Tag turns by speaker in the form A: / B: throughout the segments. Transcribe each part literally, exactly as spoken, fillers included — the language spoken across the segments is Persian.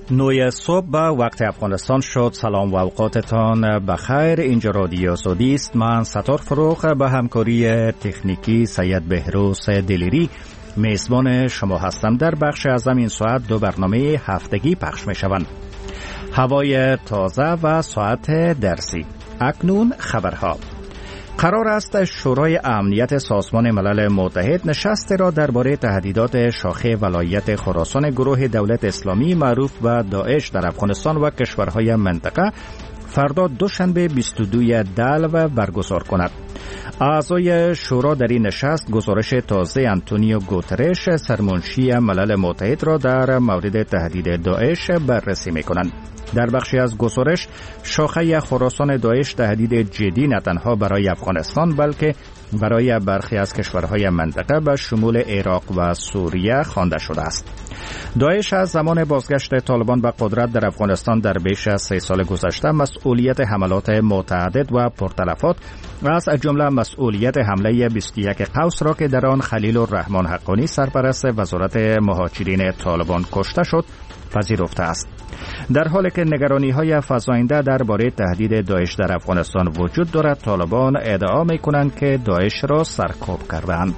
A: نوی صبح به وقت افغانستان شد. سلام و اوقاتتان بخیر. اینجا رادیو سعودی است. من ستار فروغ به همکاری تکنیکی سید بهروز دلیری میزبان شما هستم. در بخش از این ساعت دو برنامه هفتگی پخش می شوند: هوای تازه و ساعت درسی. اکنون خبرها. قرار است شورای امنیت سازمان ملل متحد نشست را درباره تهدیدات شاخه ولایت خراسان گروه دولت اسلامی معروف به داعش در افغانستان و کشورهای منطقه فردا دوشنبه بیست و دو دلو برگزار کند. اعضای شورا در این نشست گزارش تازه آنتونیو گوترش سرمنشی ملل متحد را در مورد تهدید داعش بررسی می‌کنند. در بخشی از گزارش، شاخه خراسان داعش تهدید جدی نه تنها برای افغانستان بلکه برای برخی از کشورهای منطقه به شمول عراق و سوریه خوانده شده است. داعش از زمان بازگشت طالبان به قدرت در افغانستان در بیش از سه سال گذشته مسئولیت حملات متعدد و پرتلفات از جمله مسئولیت حمله بیست و یک قوس را که در آن خلیل الرحمن حقانی سرپرست وزارت مهاجرین طالبان کشته شد پذیرفته است. در حالی که نگرانی‌های فزاینده درباره تهدید داعش در افغانستان وجود دارد، طالبان ادعا می‌کنند که داعش را سرکوب کردند.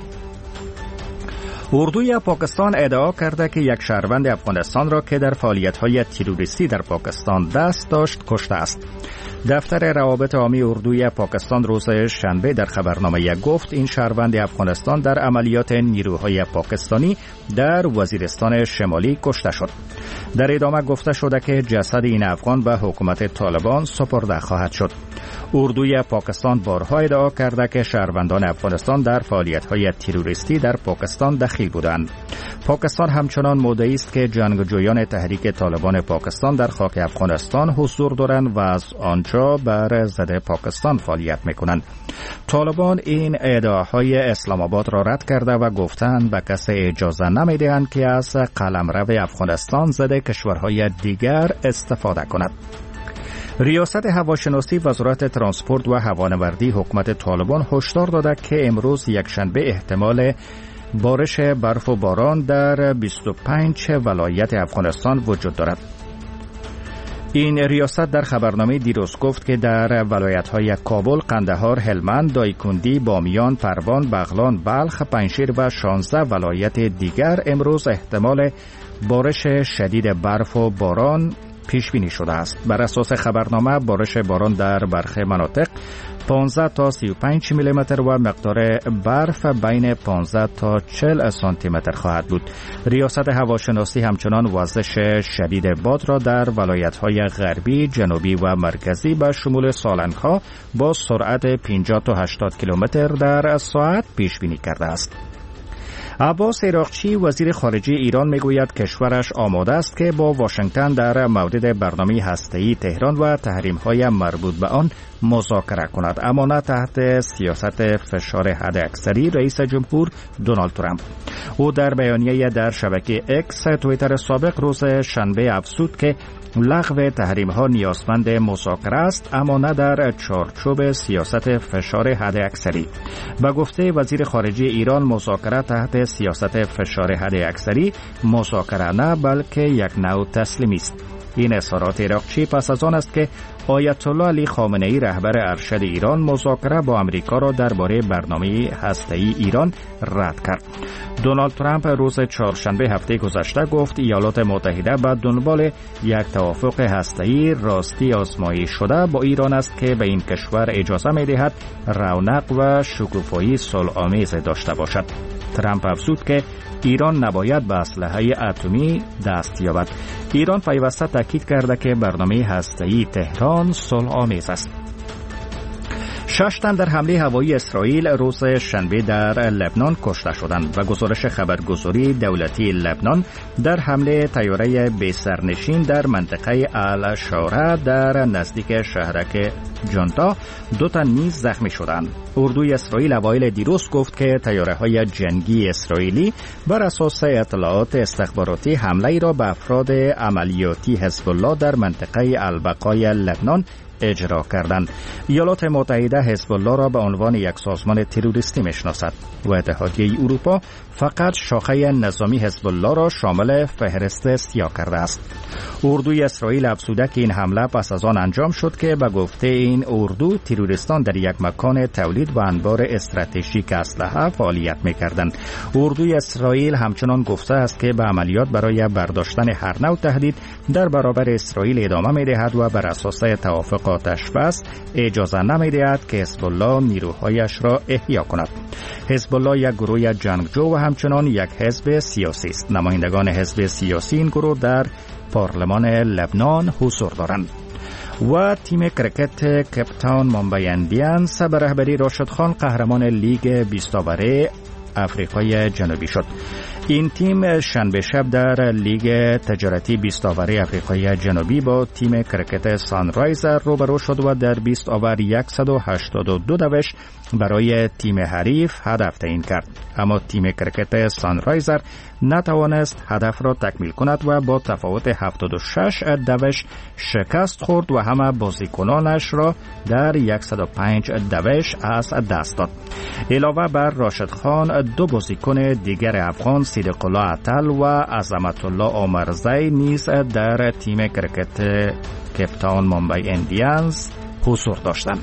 A: اردوی پاکستان ادعا کرده که یک شهروند افغانستان را که در فعالیت‌های تروریستی در پاکستان دست داشت کشته است. دفتر روابط عامی اردوی پاکستان روز شنبه در خبرنامه گفت این شهروند افغانستان در عملیات نیروهای پاکستانی در وزیرستان شمالی کشته شد. در ادامه گفته شده که جسد این افغان به حکومت طالبان سپرده خواهد شد. اردوی پاکستان بارها ادعا کرده که شهروندان افغانستان در فعالیت‌های تروریستی در پاکستان دخیل بودند. پاکستان همچنان مدعی است که جنگجویان تحریک طالبان پاکستان در خاک افغانستان حضور دارند و از آنجا بر ضد پاکستان فعالیت می‌کنند. طالبان این ادعاهای اسلام آباد را رد کرده و گفتند به کسی اجازه نمی‌دهند که از قلمرو افغانستان ضد کشورهای دیگر استفاده کند. ریاست هواشناسی وزارت ترانسپورت و هوانوردی حکومت طالبان هشدار داده که امروز یکشنبه احتمال بارش برف و باران در بیست و پنج ولایت افغانستان وجود دارد. این ریاست در خبرنامه دیروز گفت که در ولایت‌های کابل، قندهار، هلمند، دایکندی، بامیان، پروان، بغلان، بلخ، پنجشیر و شانزده ولایت دیگر امروز احتمال بارش شدید برف و باران پیش بینی شده است. بر اساس خبرنامه بارش باران در برخی مناطق پانزده تا سی و پنج میلی متر و مقدار برف بین پانزده تا چهل سانتی متر خواهد بود. ریاست هواشناسی همچنان وزش شدید باد را در ولایت‌های غربی، جنوبی و مرکزی به شمول سالنگ‌ها با سرعت پنجاه تا هشتاد کیلومتر در ساعت پیش بینی کرده است. عباس عراقچی وزیر خارجه ایران میگوید کشورش آماده است که با واشنگتن در مورد برنامه هسته‌ای تهران و تحریم‌های مربوط به آن مذاکره کند، اما نه تحت سیاست فشار حداکثری رئیس جمهور دونالد ترامپ. او در بیانیه در شبکه اکس توییتر سابق روز شنبه افزود که لغو تحریم‌ها نیازمند مذاکره است، اما نه در چارچوب سیاست فشار حداکثری. به گفته وزیر خارجه ایران مذاکره تحت سیاست فشار حداکثری مذاکره نه بلکه یک نوع تسلیمی است. این اظهارات عراقچی پس از آن است که آیت الله علی خامنه‌ای رهبر ارشد ایران مذاکره با آمریکا را درباره برنامه هسته‌ای ایران رد کرد. دونالد ترامپ روز چهارشنبه هفته گذشته گفت ایالات متحده به دنبال یک توافق هسته‌ای راستی آزمایی شده با ایران است که به این کشور اجازه می‌دهد رونق و شکوفایی صلح‌آمیز داشته باشد. ترامپ افزود که ایران نباید به اسلحه اتمی دست یابد. ایران پیوسته تاکید کرده که برنامه هسته‌ای تهران صلح‌آمیز است. شش تن در حمله هوایی اسرائیل روز شنبه در لبنان کشته شدند و گزارش خبرگزاری دولتی لبنان در حمله طیاره بی سرنشین در منطقه الشاره در نزدیک شهرک جنتا دو تن نیز زخمی شدند. اردوی اسرائیل اوایل دیروز گفت که طیاره‌های جنگی اسرائیلی بر اساس اطلاعات استخباراتی حمله را به افراد عملیاتی حزب الله در منطقه البقای لبنان اجرا کردند. ایالات متحده حزب الله را به عنوان یک سازمان تروریستی میشناسد و اتحادیه اروپا فقط شاخه نظامی حزب الله را شامل فهرست سیاه کرده است. اردوی اسرائیل افزوده که این حمله پس از آن انجام شد که به گفته این اردو تروریستان در یک مکان تولید و انبار استراتژیک اسلحه فعالیت می‌کردند. اردوی اسرائیل همچنان گفته است که به عملیات برای برداشتن هر نوع تهدید در برابر اسرائیل ادامه می‌دهد و بر اساس توافق آتش‌بس اجازه نمی‌دهد که حزب الله نیروهایش را احیا کند. حزب الله یک گروه جنگجو و همچنان یک حزب سیاسی است. نمایندگان حزب سیاسی این گروه در پارلمان لبنان حضور دارند. و تیم کرکت کپتاون مامبای اندیانز به رهبری راشد خان قهرمان لیگ بیست آوره آفریقای جنوبی شد. این تیم شنبه شب در لیگ تجارتی بیست آوره آفریقای جنوبی با تیم کرکت سانرایزر روبرو شد و در بیست آور صد و هشتاد و دو دوش برای تیم حریف هدف تعیین کرد، اما تیم کرکت سانرایزر نتوانست هدف را تکمیل کند و با تفاوت هفتاد و شش دوش شکست خورد و همه بازیکنانش را در صد و پنج دوش از دست داد. علاوه بر راشد خان، دو بازیکن دیگر افغان صدیق الله عطل و عظمت الله عمرزی نیز در تیم کرکت کپتاون مامبای اندیانز حضور داشتند.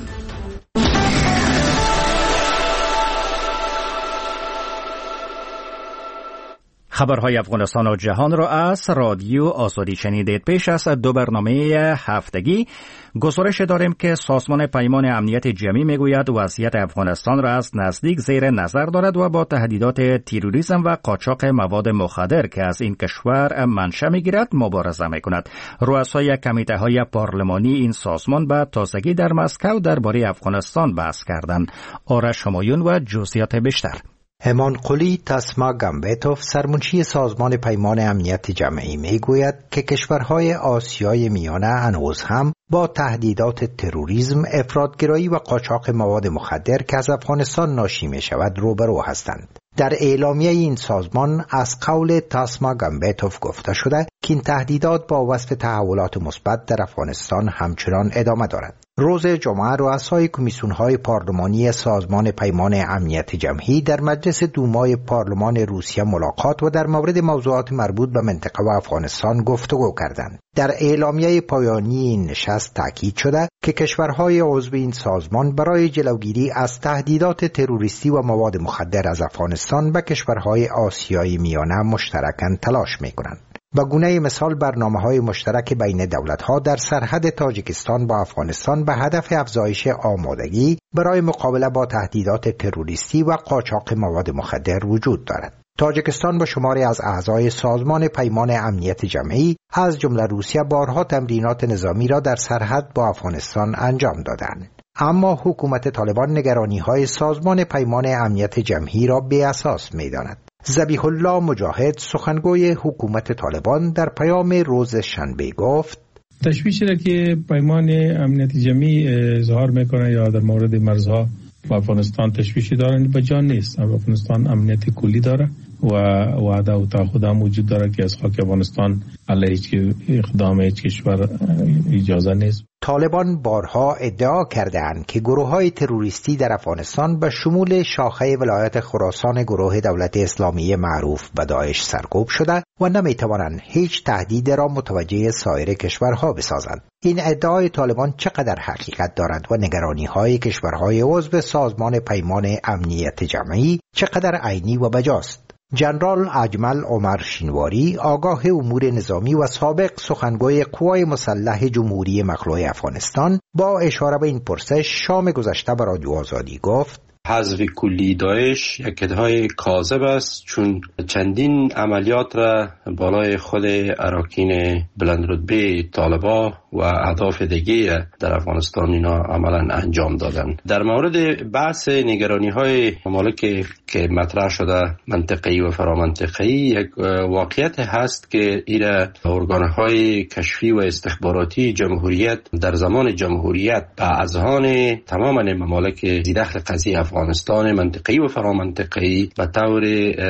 A: خبرهای افغانستان و جهان را از رادیو آزادی شنیدید. پیش از دو برنامه هفتگی گزارش داریم که سازمان پیمان امنیت جمعی میگوید وضعیت افغانستان را از نزدیک زیر نظر دارد و با تهدیدات تروریسم و قاچاق مواد مخدر که از این کشور منشأ میگیرد مبارزه میکند. رؤسای کمیته های پارلمانی این سازمان به تازگی در مسکو درباره افغانستان بحث کردند. آرش همایون و جزئیات بیشتر.
B: همانقلی تاسما گامبتوف سرمنشی سازمان پیمان امنیت جمعی میگوید که کشورهای آسیای میانه هنوز هم با تهدیدات تروریسم، افراطگرایی و قاچاق مواد مخدر که از افغانستان ناشی می شود روبرو هستند. در اعلامیه این سازمان از قول تاسما گامبتوف گفته شده که این تهدیدات با وصف تحولات مثبت در افغانستان همچنان ادامه دارد. روز جمعه رؤسای کمیسیون‌های پارلمانی سازمان پیمان امنیت جمعی در مجلس دومای پارلمان روسیه ملاقات و در مورد موضوعات مربوط به منطقه و افغانستان گفتگو کردند. در اعلامیه پایانی این نشست تاکید شده که کشورهای عضو این سازمان برای جلوگیری از تهدیدات تروریستی و مواد مخدر از افغانستان به کشورهای آسیای میانه مشترکاً تلاش می‌کنند. به گونه مثال برنامه‌های مشترک بین دولت‌ها در سرحد تاجیکستان با افغانستان به هدف افزایش آمادگی برای مقابله با تهدیدات تروریستی و قاچاق مواد مخدر وجود دارد. تاجیکستان با شماری از اعضای سازمان پیمان امنیت جمعی از جمله روسیه بارها تمرینات نظامی را در سرحد با افغانستان انجام دادند. اما حکومت طالبان نگرانی‌های سازمان پیمان امنیت جمعی را بی اساس می‌داند. ذبیح الله مجاهد سخنگوی حکومت طالبان در پیام روز شنبه گفت
C: تشویشی را که پیمان امنیت جمعی اظهار میکنه یا در مورد مرزها و افغانستان تشویشی دارن به جان نیست. افغانستان امنیت کلی داره و وعده و تعهد هم وجود داره که از خاک افغانستان علیه هیچ اقدام هیچ کشور اجازه نیست.
B: طالبان بارها ادعا کردند که گروه‌های تروریستی در افغانستان به شمول شاخه ولایت خراسان گروه دولت اسلامی معروف به داعش سرکوب شده و نمی‌توانند هیچ تهدید را متوجه سایر کشورها بسازند. این ادعای طالبان چقدر حقیقت دارد و نگرانی‌های کشورهای عضو سازمان پیمان امنیت جمعی چقدر عینی و بجاست؟ جنرال اجمل عمر شینواری آگاه امور نظامی و سابق سخنگوی قوای مسلح جمهوری مخلوع افغانستان با اشاره به این پرسش شام گذشته به رادیو آزادی گفت
D: حذف کلی داعش یک ادعای کاذب است، چون چندین عملیات را بالای خود اراکین بلندرتبه طالبا و اهداف دیگه در افغانستان اینا عملا انجام دادن. در مورد بحث نگرانی های ممالک که مطرح شده منطقه‌ای و فرامنطقه‌ای، یک واقعیت هست که ایره ارگان‌های کشفی و استخباراتی جمهوریت در زمان جمهوریت به اذهان تماما ممالک ذی‌دخل قضیه افغانستان منطقه‌ای و فرامنطقه‌ای به طور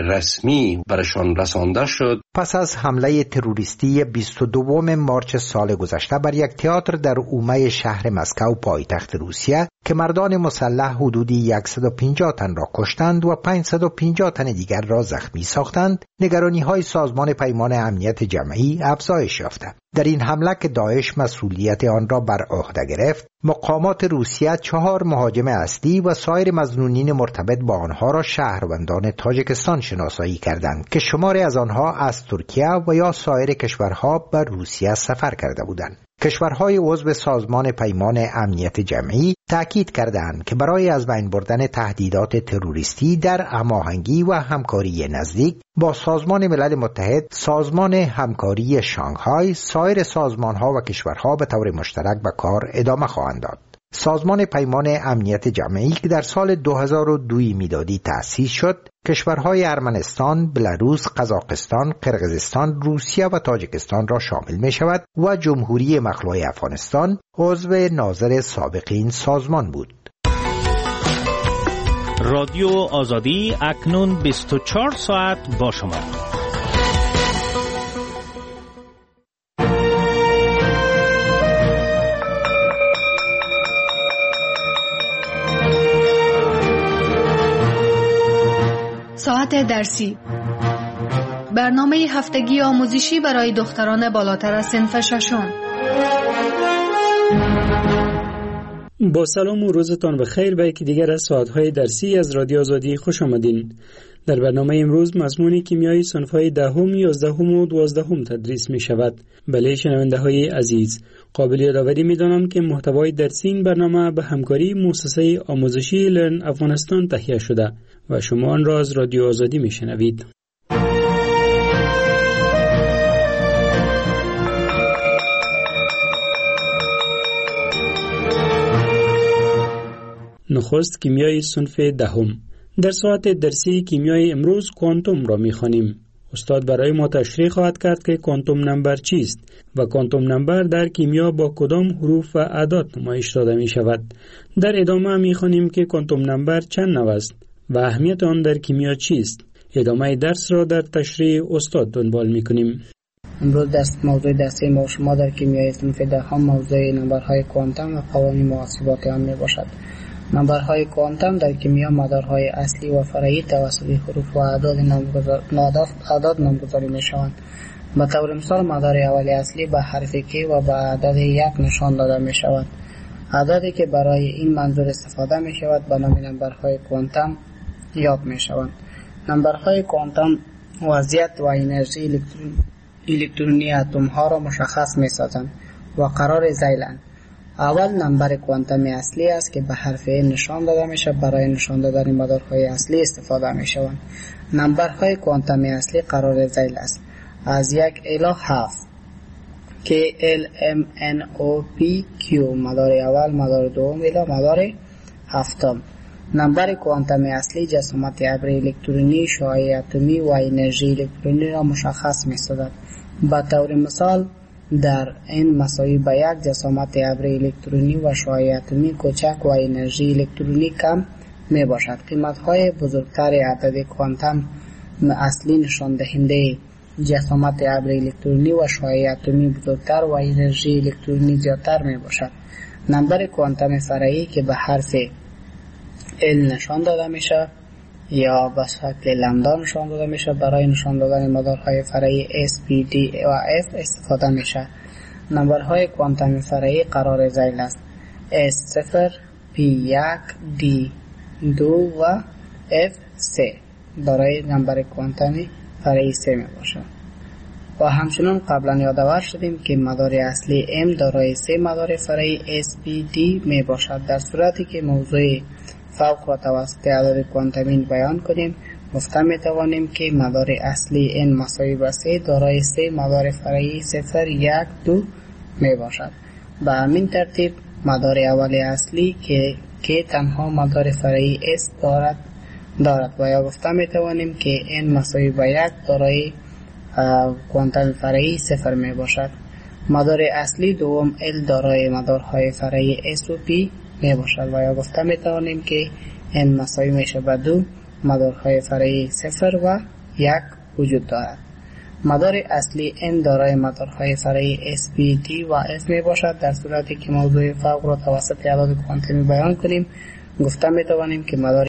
D: رسمی برشان رسانده شد.
B: پس از حمله تروریستی بیست و دوم مارچ سال گذشته بر یک تئاتر در اومه شهر مسکو پایتخت روسیه که مردان مسلح حدودی صد و پنجاه تن را کشتند و پانصد و پنجاه تن دیگر را زخمی ساختند، نگرانی‌های سازمان پیمان امنیت جمعی افزایش یافت. در این حمله که داعش مسئولیت آن را بر عهده گرفت، مقامات روسیه چهار مهاجم اصلی و سایر مظنونین مرتبط با آنها را شهروندان تاجیکستان شناسایی کردند که شماری از آنها از ترکیه و یا سایر کشورها به روسیه سفر کرده بودند. کشورهای عضو سازمان پیمان امنیت جمعی تأکید کردند که برای از بین بردن تهدیدات تروریستی در هماهنگی و همکاری نزدیک با سازمان ملل متحد، سازمان همکاری شانگهای، سایر سازمانها و کشورها به طور مشترک به کار ادامه خواهند داد. سازمان پیمان امنیت جمعی که در سال دو هزار و دو میلادی تأسیس شد، کشورهای ارمنستان، بلاروس، قزاقستان، قرقیزستان، روسیه و تاجیکستان را شامل می شود و جمهوری مخلوع افغانستان عضو ناظر سابق این سازمان بود.
E: رادیو آزادی اکنون بیست و چهار ساعت با شما.
F: ساعت درسی، برنامه هفتگی آموزشی برای دختران بالاتر از صنف ششم.
G: با سلام و روزتان بخیر. به یکی دیگر از ساعت‌های درسی از رادیو آزادی خوش آمدین. در برنامه امروز مضمون کیمیای صنف‌های دهم، یازدهم و دوازدهم تدریس می شود. بله شنونده‌های عزیز، قابل یادآوری می‌دانم که محتوای درسی این برنامه به همکاری مؤسسه آموزشی لرن افغانستان تهیه شده و شما آن را از رادیو آزادی می‌شنوید. نخست کیمیای صنف دهم. در ساعت درسی کیمیای امروز کوانتوم را می‌خوانیم. استاد برای ما تشریح خواهد کرد که کوانتوم نمبر چیست و کوانتوم نمبر در کیمیا با کدام حروف و اعداد نمایش داده می شود. در ادامه می خوانیم که کوانتوم نمبر چند نوع است و اهمیت آن در کیمیا چیست. ادامه درس را در تشریح استاد دنبال می کنیم.
H: امروز درس موضوع درسی ما شما در کیمیای صنف دهم موضوع نمبرهای کوانتوم و قوانین محاسبات آن می باشد. نمبرهای کوانتوم در کیمیا مدارهای اصلی و فرعی توسط حروف و اعداد اعداد نامگذاری می شوند. به طور مثال مدار اولی اصلی به حرف کی و به عدد یک نشان داده می شود. اعدادی که برای این منظور استفاده می شود به نام نمبرهای کوانتوم یاد می شوند. نمبرهای کوانتوم وضعیت و انرژی الکترونی اتم ها را مشخص می سازند و قرار ذیلند. اول نمبر کوانتوم اصلی است که به حرف نشان داده می شود. برای نشان دادن مدارهای اصلی استفاده می شوند. نمبرهای کوانتوم اصلی قرار ذیل است از یک الی هفت که ال ام ان او پی کیو مدار اول، مدار دوم الی مدار هفتم. نمبر کوانتوم اصلی جسامت ابر الکترونی، شعاع اتمی و انرژی الکترونی را مشخص می سازد. به طور مثال در این مساوی به یک جسامت ابر الکترونی و شعاع اتمی کوچک و انرژی الکترونی کم می باشد. قیمت های بزرگتر عدد کوانتوم اصلی نشان دهنده جسامت ابر الکترونی و شعاع اتمی بزرگتر و انرژی الکترونی زیادتر می باشد. نمبر کوانتوم فرعی که به حرف ال نشان داده می شود یا به شکل لامدا نشان داده می شود. برای نشان دادن مدارهای فرعی اس، پی، دی و اف استفاده می شود. نمبرهای کوانتوم فرعی قرار ذیل است. اس صفر، پی یک، دی دو و اف سه. برای نمبر کوانتوم فرعی سه می باشد. و همچنان قبلا یادآور شدیم که مدار اصلی ام دارای سه مدار فرعی اس، پی، دی می باشد. در صورتی که موضوع فوق و توسط اعداد کوانتومی بیان کنیم، گفته می توانیم که مدار اصلی n مساوی به سه دارای سه مدار فرعی صفر، یک، دو می باشد. به همین ترتیب مدار اولی اصلی که که تنها مدار فرعی s دارد دارد و یا گفته می توانیم که n مساوی به یک دارای کوانتوم فرعی صفر می باشد. مدار اصلی دوم L دارای مدارهای فرعی S و P می باشد و یا گفته می توانیم که N مساوی میشه به دو مدارهای فرعی صفر و یک وجود دارد. مدار اصلی n دارای مدارهای فرعی s p d و s می باشد. در صورتی که موضوع فوق را توسط اعداد کوانتومی بیان کنیم گفته می توانیم که مدار